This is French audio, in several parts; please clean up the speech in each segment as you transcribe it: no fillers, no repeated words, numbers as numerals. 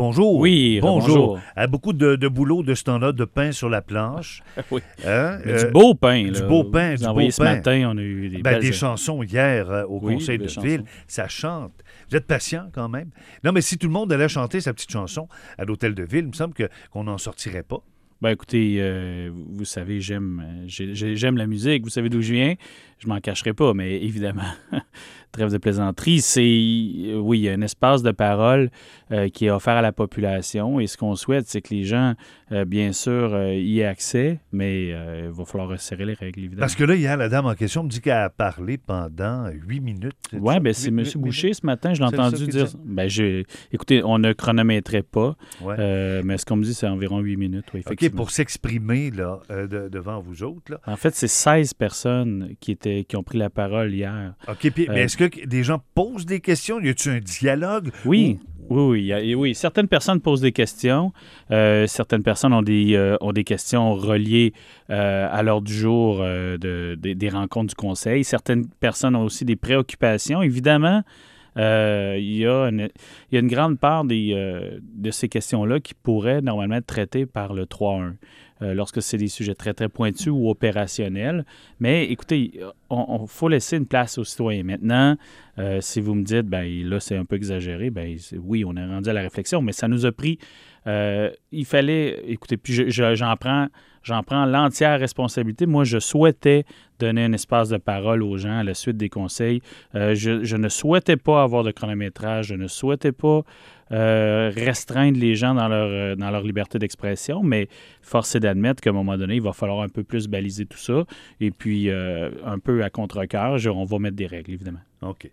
bonjour. Oui, bonjour. Beaucoup de boulot de ce temps-là, de pain sur la planche. Oui. Du beau pain. Du beau pain. Vous envoyez ce matin, on a eu des chansons hier au conseil de ville. Ça chante. Vous êtes patient quand même. Non, mais si tout le monde allait chanter sa petite chanson à l'hôtel de ville, il me semble qu'on n'en sortirait pas. Ben écoutez, vous savez, j'aime la musique. Vous savez d'où je viens. Je m'en cacherai pas, mais évidemment, trêve de plaisanterie, oui, il y a un espace de parole qui est offert à la population et ce qu'on souhaite, c'est que les gens, bien sûr, y aient accès, mais il va falloir resserrer les règles, évidemment. Parce que là, hier, la dame en question me dit qu'elle a parlé pendant 8 minutes. Oui, bien, c'est M. Boucher ce matin, je l'ai entendu dire. Écoutez, on ne chronométrait pas, mais ce qu'on me dit, c'est environ 8 minutes, oui, effectivement. OK, pour s'exprimer là, devant vous autres. Là. En fait, c'est 16 personnes qui ont pris la parole hier. OK, mais est-ce que des gens posent des questions? Y a-t-il un dialogue? Oui. Oui. Certaines personnes posent des questions. Certaines personnes ont des questions reliées à l'ordre du jour des rencontres du Conseil. Certaines personnes ont aussi des préoccupations. Évidemment, il y a une grande part de ces questions-là qui pourraient normalement être traitées par le 3-1. Lorsque c'est des sujets très, très pointus ou opérationnels. Mais écoutez, il faut laisser une place aux citoyens. Maintenant, si vous me dites, là, c'est un peu exagéré, oui, on est rendu à la réflexion, mais ça nous a pris... il fallait... Écoutez, puis j'en prends l'entière responsabilité. Moi, je souhaitais donner un espace de parole aux gens à la suite des conseils. Je ne souhaitais pas avoir de chronométrage. Je ne souhaitais pas restreindre les gens dans leur liberté d'expression, mais force est d'admettre qu'à un moment donné, il va falloir un peu plus baliser tout ça. Et puis, un peu à contre-cœur, on va mettre des règles, évidemment. OK.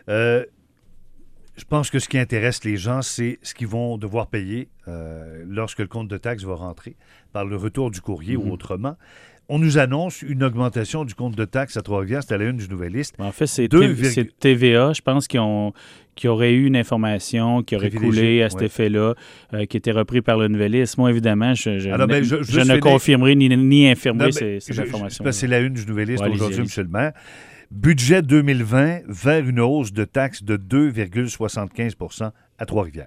Je pense que ce qui intéresse les gens, c'est ce qu'ils vont devoir payer lorsque le compte de taxes va rentrer par le retour du courrier ou autrement. On nous annonce une augmentation du compte de taxes à Trois-Rivières. C'est à la une du Nouvelliste. En fait, c'est TVA, je pense, qui aurait eu une information qui aurait coulé à cet effet-là, qui était repris par le Nouvelliste. Moi, évidemment, je ne confirmerai ni infirmerai ces informations. C'est la une du Nouvelliste aujourd'hui, M. le maire. Budget 2020 vers une hausse de taxes de 2,75 % à Trois-Rivières.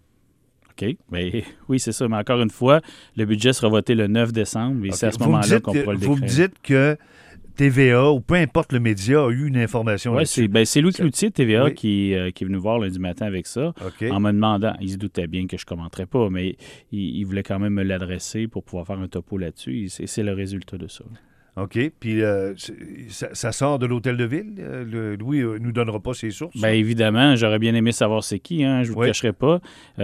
OK. Oui, c'est ça. Mais encore une fois, le budget sera voté le 9 décembre et c'est à ce moment-là qu'on pourra le décréter. Vous me dites que TVA ou peu importe le média a eu une information là-dessus. Oui, c'est Louis Cloutier de TVA qui est venu voir lundi matin avec ça en me demandant, il se doutait bien que je ne commenterais pas, mais il voulait quand même me l'adresser pour pouvoir faire un topo là-dessus. Et c'est le résultat de ça. OK. Puis ça sort de l'hôtel de ville? Louis ne nous donnera pas ses sources? Bien, évidemment, j'aurais bien aimé savoir c'est qui, je ne vous le cacherai pas.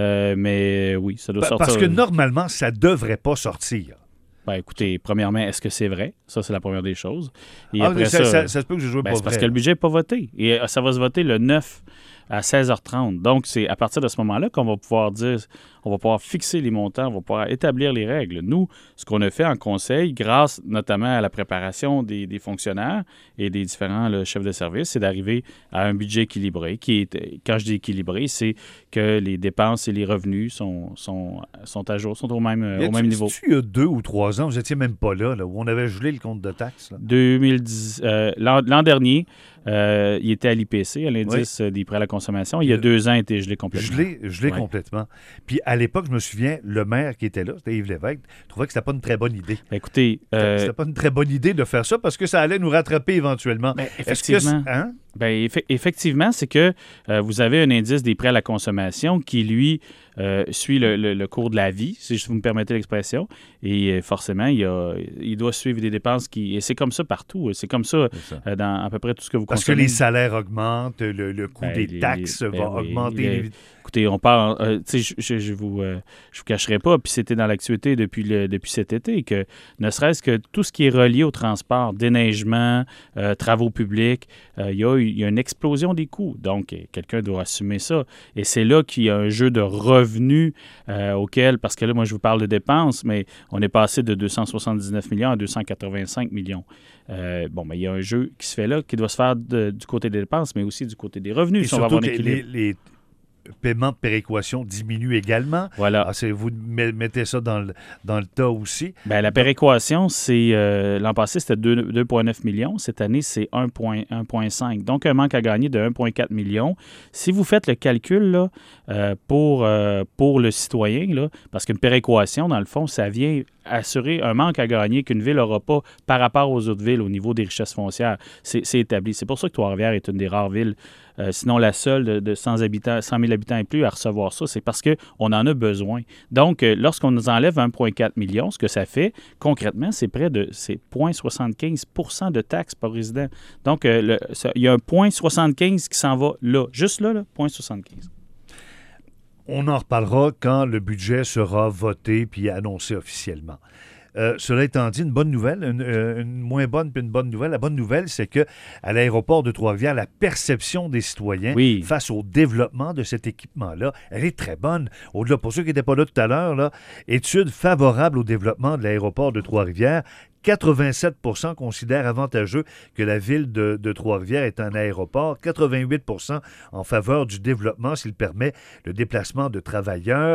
Mais oui, ça doit sortir. Parce que normalement, ça ne devrait pas sortir. Écoutez, premièrement, est-ce que c'est vrai? Ça, c'est la première des choses. Et après ça se peut que je joue pas vrai. C'est parce que le budget n'est pas voté. Et ça va se voter le 9 à 16h30. Donc, c'est à partir de ce moment-là qu'on va pouvoir on va pouvoir fixer les montants, on va pouvoir établir les règles. Nous, ce qu'on a fait en conseil, grâce notamment à la préparation des fonctionnaires et des différents chefs de service, c'est d'arriver à un budget équilibré. Quand je dis équilibré, c'est que les dépenses et les revenus sont à jour, sont au même niveau. Il y a 2 ou 3 ans, vous n'étiez même pas là, où on avait gelé le compte de taxes. Là. 2010, l'an dernier, il était à l'IPC, à l'indice des prêts à la consommation. Il y a 2 ans, il était gelé complètement. Gelé complètement. Puis à l'époque, je me souviens, le maire qui était là, c'était Yves Lévesque, trouvait que c'était pas une très bonne idée. Écoutez... C'était pas une très bonne idée de faire ça parce que ça allait nous rattraper éventuellement. Effectivement. Effectivement, c'est que vous avez un indice des prêts à la consommation qui, lui, suit le cours de la vie, si vous me permettez l'expression. Et forcément, il doit suivre des dépenses et c'est comme ça partout. C'est comme ça dans à peu près tout ce que vous consommez. Parce que les salaires augmentent, le coût des taxes va augmenter. Écoutez, on parle, je vous cacherai pas, puis c'était dans l'actualité depuis cet été, que ne serait-ce que tout ce qui est relié au transport, déneigement, travaux publics, il y a une explosion des coûts. Donc, quelqu'un doit assumer ça. Et c'est là qu'il y a un jeu de revenus parce que là, moi, je vous parle de dépenses, mais on est passé de 279 millions à 285 millions. Il y a un jeu qui se fait là, qui doit se faire du côté des dépenses, mais aussi du côté des revenus. Et surtout que paiement de péréquation diminue également. Voilà. Vous mettez ça dans le tas aussi. Bien, la péréquation, c'est l'an passé, c'était 2,9 millions. Cette année, c'est 1,5. Donc, un manque à gagner de 1,4 million. Si vous faites le calcul là, pour le citoyen, là, parce qu'une péréquation, dans le fond, ça vient assurer un manque à gagner qu'une ville n'aura pas par rapport aux autres villes au niveau des richesses foncières. C'est établi. C'est pour ça que Trois-Rivières est une des rares villes, sinon la seule de 100 000 habitants et plus à recevoir ça. C'est parce qu'on en a besoin. Donc, lorsqu'on nous enlève 1,4 million, ce que ça fait, concrètement, c'est 0,75 % de taxes par résident. Donc, il y a un 0,75 qui s'en va là. Juste là, 0,75. On en reparlera quand le budget sera voté puis annoncé officiellement. Cela étant dit, une bonne nouvelle, une moins bonne puis une bonne nouvelle. La bonne nouvelle, c'est que à l'aéroport de Trois-Rivières, la perception des citoyens face au développement de cet équipement-là, elle est très bonne. Au-delà, pour ceux qui n'étaient pas là tout à l'heure, là, étude favorable au développement de l'aéroport de Trois-Rivières. 87 % considèrent avantageux que la ville de Trois-Rivières est un aéroport. 88 % en faveur du développement s'il permet le déplacement de travailleurs.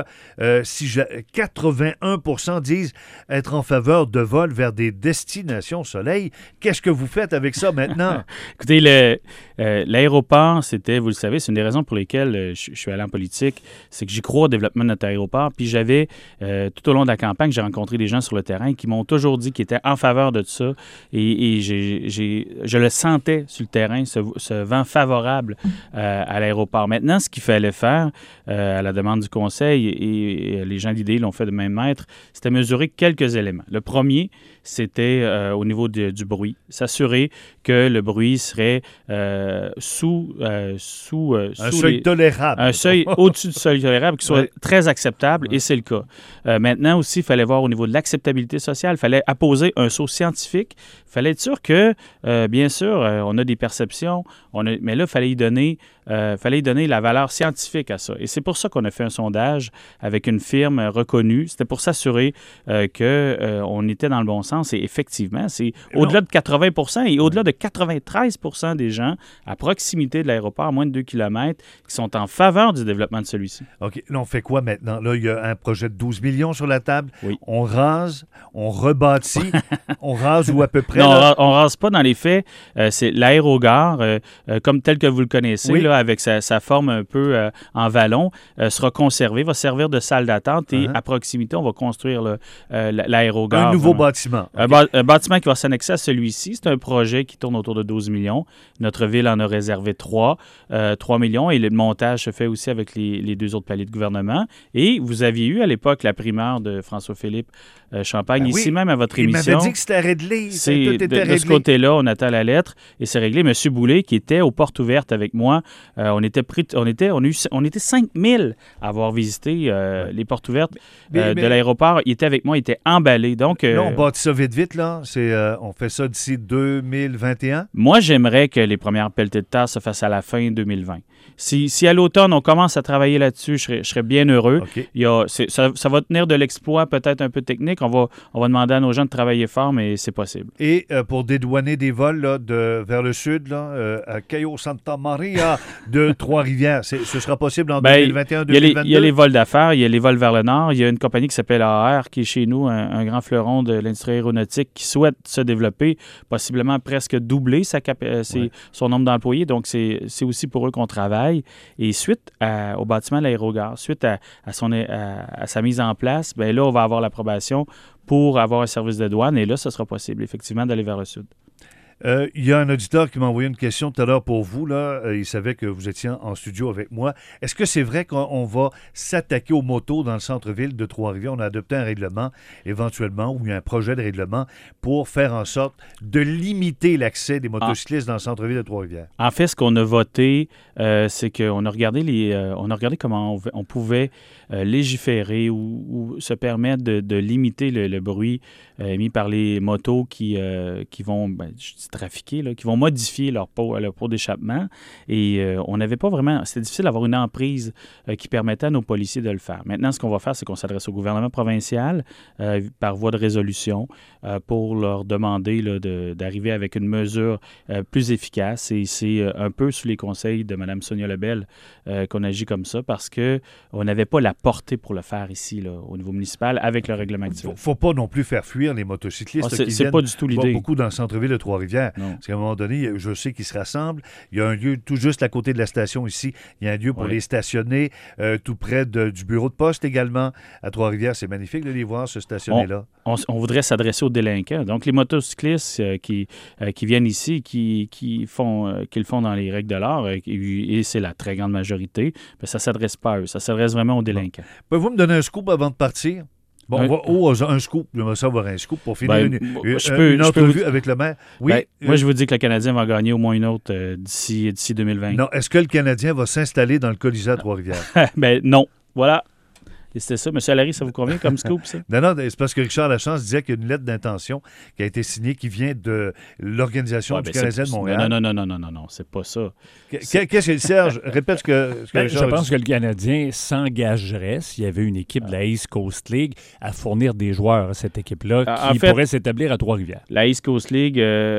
81 % disent être en faveur de vols vers des destinations soleil. Qu'est-ce que vous faites avec ça maintenant? Écoutez, l'aéroport, c'était, vous le savez, c'est une des raisons pour lesquelles je suis allé en politique, c'est que j'y crois au développement de notre aéroport. Puis j'avais, tout au long de la campagne, j'ai rencontré des gens sur le terrain qui m'ont toujours dit qu'ils étaient en faveur de ça et je le sentais sur le terrain, ce vent favorable à l'aéroport. Maintenant, ce qu'il fallait faire à la demande du conseil et les gens d'idée l'ont fait de même maître, c'était mesurer quelques éléments. Le premier, c'était au niveau du bruit. S'assurer que le bruit serait sous un seuil tolérable. Un seuil au-dessus du seuil tolérable qui soit très acceptable, et c'est le cas. Maintenant aussi, il fallait voir au niveau de l'acceptabilité sociale, il fallait apposer un saut scientifique. Il fallait être sûr que, bien sûr, on a des perceptions, mais là, il fallait y donner la valeur scientifique à ça. Et c'est pour ça qu'on a fait un sondage avec une firme reconnue. C'était pour s'assurer qu'on était dans le bon sens. Et effectivement, c'est au-delà de 80 % et au-delà de 93 % des gens à proximité de l'aéroport, à moins de 2 km, qui sont en faveur du développement de celui-ci. OK. Là, on fait quoi maintenant? Là, il y a un projet de 12 millions sur la table. Oui. On rase, on rebâtit, on rase ou à peu près? Non, on ne rase pas dans les faits. C'est l'aérogare, comme tel que vous le connaissez, là, avec sa forme un peu en vallon, sera conservé, va servir de salle d'attente et à proximité, on va construire l'aérogare. Un nouveau bâtiment. Un bâtiment qui va s'annexer à celui-ci. C'est un projet qui tourne autour de 12 millions. Notre ville en a réservé 3 millions et le montage se fait aussi avec les deux autres paliers de gouvernement. Et vous aviez eu à l'époque la primeur de François-Philippe Champagne, ici même à votre émission. Il m'avait dit que c'était réglé. Tout était réglé. De ce côté-là, on attend la lettre et c'est réglé. M. Boulet, qui était aux portes ouvertes avec moi, on était 5 000 à avoir visité les portes ouvertes de l'aéroport. Il était avec moi, il était emballé. Donc, là, on bâtit ça vite, là. On fait ça d'ici 2021? Moi, j'aimerais que les premières pelletées de terre se fassent à la fin 2020. Si à l'automne, on commence à travailler là-dessus, je serais bien heureux. Okay. Ça va tenir de l'exploit peut-être un peu technique. On va demander à nos gens de travailler fort, mais c'est possible. Et pour dédouaner des vols là, vers le sud, là, à Cayo Santa Maria de Trois-Rivières, ce sera possible en 2021-2022? Il y a les vols d'affaires, il y a les vols vers le nord. Il y a une compagnie qui s'appelle AR, qui est chez nous, un grand fleuron de l'industrie aéronautique, qui souhaite se développer, possiblement presque doubler son nombre d'employés. Donc, c'est aussi pour eux qu'on travaille. Et suite au bâtiment de l'aérogare, suite à sa mise en place, bien là, on va avoir l'approbation pour avoir un service de douane. Et là, ce sera possible, effectivement, d'aller vers le sud. Il y a un auditeur qui m'a envoyé une question tout à l'heure pour vous. Là. Il savait que vous étiez en studio avec moi. Est-ce que c'est vrai qu'on va s'attaquer aux motos dans le centre-ville de Trois-Rivières? On a adopté un règlement, éventuellement, ou un projet de règlement pour faire en sorte de limiter l'accès des motocyclistes dans le centre-ville de Trois-Rivières. En fait, ce qu'on a voté, c'est qu'on a regardé comment on pouvait légiférer ou se permettre de limiter le bruit émis par les motos qui vont, je dis trafiquer, là, qui vont modifier leur pot d'échappement. Et on n'avait pas vraiment... C'était difficile d'avoir une emprise qui permettait à nos policiers de le faire. Maintenant, ce qu'on va faire, c'est qu'on s'adresse au gouvernement provincial par voie de résolution pour leur demander là, d'arriver avec une mesure plus efficace. Et c'est un peu sous les conseils de Mme Sonia Lebel qu'on agit comme ça parce qu'on n'avait pas la portée pour le faire ici, là, au niveau municipal, avec le règlement actuel. Il ne faut pas non plus faire fuir les motocyclistes qui c'est viennent pas du tout l'idée. beaucoup dans le centre-ville de Trois-Rivières. Parce qu'à un moment donné, je sais qu'ils se rassemblent. Il y a un lieu tout juste à côté de la station ici. Il y a un lieu pour les stationner, tout près du bureau de poste également. À Trois-Rivières, c'est magnifique de les voir se stationner là. On voudrait s'adresser aux délinquants. Donc, les motocyclistes qui viennent ici, qui le font dans les règles de l'art, et c'est la très grande majorité, bien, ça ne s'adresse pas à eux. Ça s'adresse vraiment aux délinquants. Pouvez-vous me donner un scoop avant de partir? Bon, on va un scoop. J'aimerais ça avoir un scoop pour finir une entrevue avec le maire. Oui. Moi, je vous dis que le Canadien va gagner au moins une autre d'ici 2020. Non. Est-ce que le Canadien va s'installer dans le Colisée à Trois-Rivières? Ben non. Voilà. Et c'était ça. M. Allary, ça vous convient comme scoop, ça? Non, c'est parce que Richard Lachance disait qu'il y a une lettre d'intention qui a été signée qui vient de l'Organisation du Canadien de Montréal. Non, c'est pas ça. Qu'est-ce que Serge? Répète ce que Richard Je pense que le Canadien s'engagerait, s'il y avait une équipe de la East Coast League, à fournir des joueurs à cette équipe-là qui pourrait s'établir à Trois-Rivières. La East Coast League,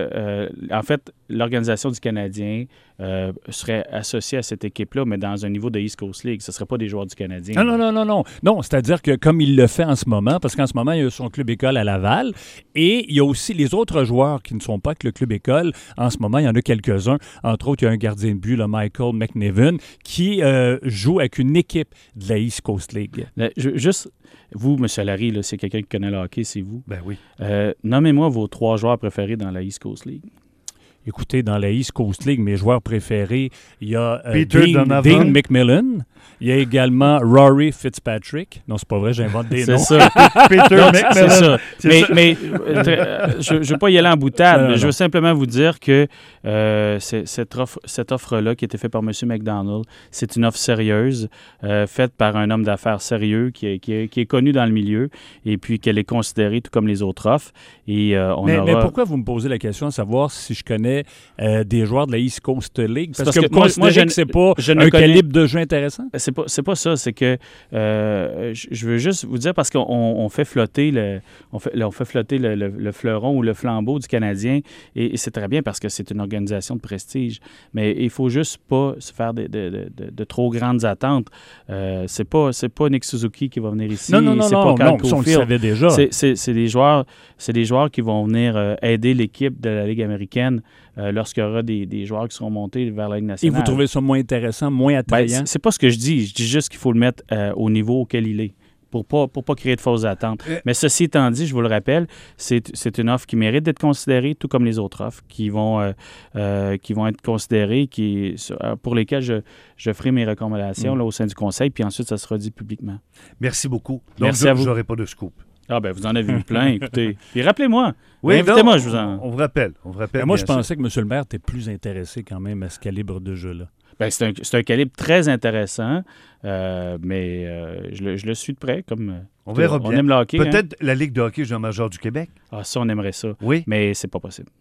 en fait, l'Organisation du Canadien serait associée à cette équipe-là, mais dans un niveau de East Coast League. Ce ne serait pas des joueurs du Canadien. Non, c'est-à-dire que comme il le fait en ce moment, parce qu'en ce moment, il y a son club école à Laval, et il y a aussi les autres joueurs qui ne sont pas que le club école. En ce moment, il y en a quelques-uns. Entre autres, il y a un gardien de but, là, Michael McNiven, qui joue avec une équipe de la East Coast League. Juste, vous, M. Allary, là, c'est quelqu'un qui connaît le hockey, c'est vous. Ben oui. Nommez-moi vos 3 joueurs préférés dans la East Coast League. Écoutez, dans la East Coast League, mes joueurs préférés, il y a Dean McMillan. Il y a également Rory Fitzpatrick. Non, c'est pas vrai, j'invente des noms. C'est ça. Peter McMillan. C'est ça. Mais je ne veux pas y aller en boutade. Je veux simplement vous dire que cette offre-là qui a été faite par M. McDonald, c'est une offre sérieuse, faite par un homme d'affaires sérieux qui est connu dans le milieu et puis qu'elle est considérée tout comme les autres offres. Et, mais pourquoi vous me posez la question de savoir si je connais des joueurs de la East Coast League? Parce que vous considérez que c'est pas un calibre de jeu intéressant? C'est pas ça. C'est que je veux juste vous dire parce qu'on fait flotter le fleuron ou le flambeau du Canadien et c'est très bien parce que c'est une organisation de prestige. Mais il faut juste pas se faire de trop grandes attentes. C'est pas Nick Suzuki qui va venir ici. Non, on le savait déjà. C'est des joueurs qui vont venir aider l'équipe de la Ligue américaine lorsqu'il y aura des joueurs qui seront montés vers la Ligue nationale. Et vous trouvez ça moins intéressant, moins attrayant? C'est pas ce que je dis. Je dis juste qu'il faut le mettre au niveau auquel il est pour pas créer de fausses attentes. Mais ceci étant dit, je vous le rappelle, c'est une offre qui mérite d'être considérée, tout comme les autres offres qui vont être considérées, pour lesquelles je ferai mes recommandations là, au sein du conseil, puis ensuite, ça sera dit publiquement. Merci beaucoup. Donc, merci à vous. Je n'aurai pas de scoop. Ah ben vous en avez eu plein, écoutez. Puis rappelez-moi. Oui, invitez-moi, je vous en... On vous rappelle. Moi, je pensais que M. le maire était plus intéressé quand même à ce calibre de jeu-là. Ben, c'est un calibre très intéressant, mais je le suis de près. On verra bien. On aime le hockey. Peut-être la Ligue de hockey junior major du Québec. Ah, ça, on aimerait ça. Oui. Mais c'est pas possible.